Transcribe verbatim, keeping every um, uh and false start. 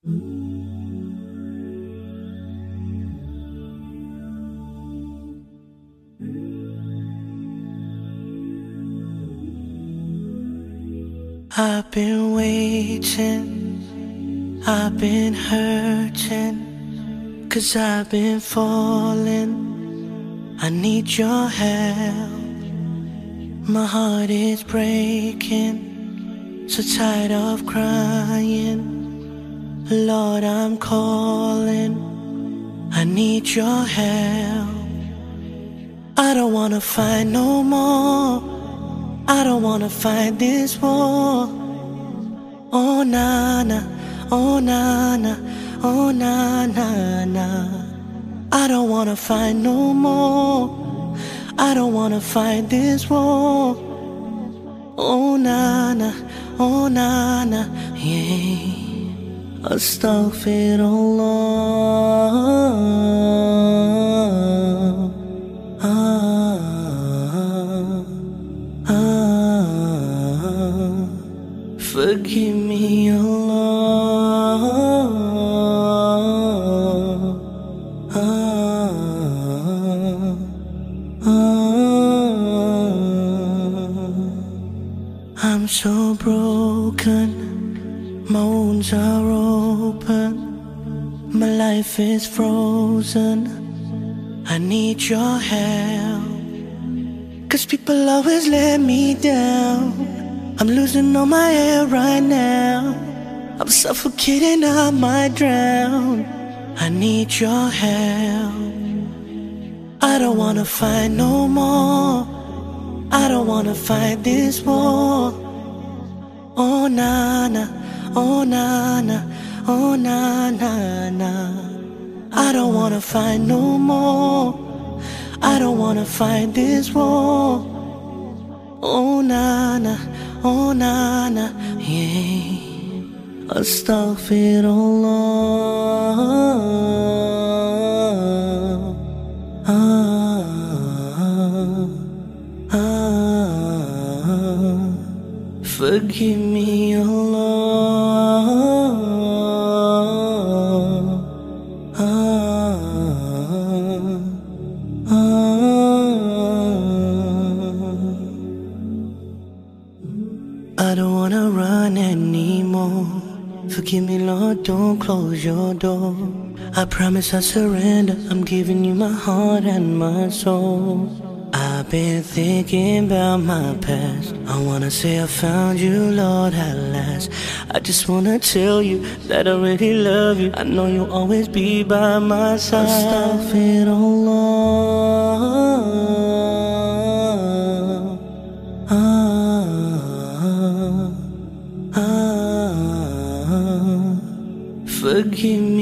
I've been waiting, I've been hurting, 'cause I've been falling. I need your help. My heart is breaking, so tired of crying. Lord, I'm calling, I need your help. I don't wanna fight no more, I don't wanna fight this war. Oh na na, oh na na, oh na na na. I don't wanna fight no more, I don't wanna fight this war. Oh na na, oh na na, yeah. Astaghfirullah. Ah, ah, forgive me, Allah. Ah, ah, I'm so broken, my wounds are open, my life is frozen. I need your help, 'cause people always let me down. I'm losing all my air right now, I'm suffocating, I might drown. I need your help. I don't wanna fight no more, I don't wanna fight this war. Oh na na, oh na na, oh na na na. I don't wanna fight no more, I don't wanna fight this war. Oh na na, oh na na, yeah. Astaghfirullah. Ah, ah, forgive me, Allah. Ah, ah, I don't wanna run anymore. Forgive me, Lord, don't close your door. I promise I surrender, I'm giving you my heart and my soul. I've been thinking about my past, I wanna say I found you, Lord, at last. I just wanna tell you that I really love you, I know you'll always be by my side. Astaghfirullah. Ah, ah, ah, forgive me.